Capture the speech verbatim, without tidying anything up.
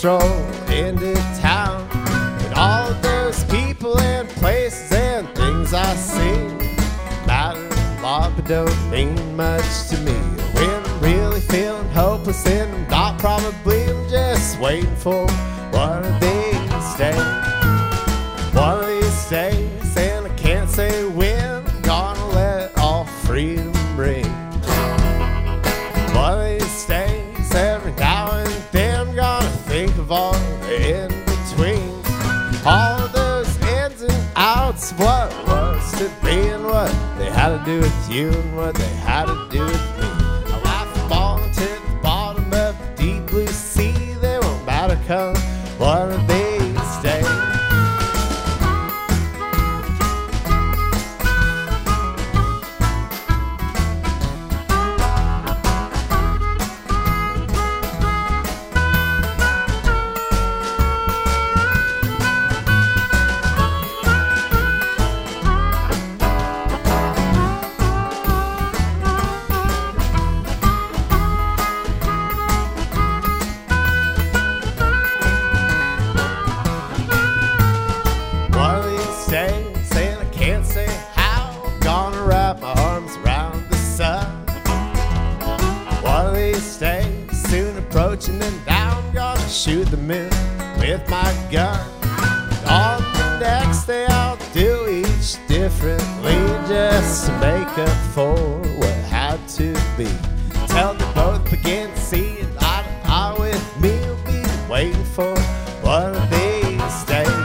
stroll into town, and all of those people and places and things I see matter a lot but don't mean much to me. When I'm really feeling hopeless and I'm not probably, I'm just waiting for one of these days. One of these days, and I can't say when, I'm gonna let all freedom ring. One of these days, every now and then, I'm gonna think of all the in-betweens, all of those ins and outs, what it was to be and what they had to do with you and what they had to do with me. A life falling to the bottom of the deep blue sea, they won't matter come one of these days. Days, and I can't say how I'm gonna wrap my arms around the sun. One of these days, soon approaching, and now I'm gonna shoot the moon with my gun. On the next day, I'll do each differently, just to make up for what had to be. Till they both begin to see it eye to eye with me, will be waiting for one of these days.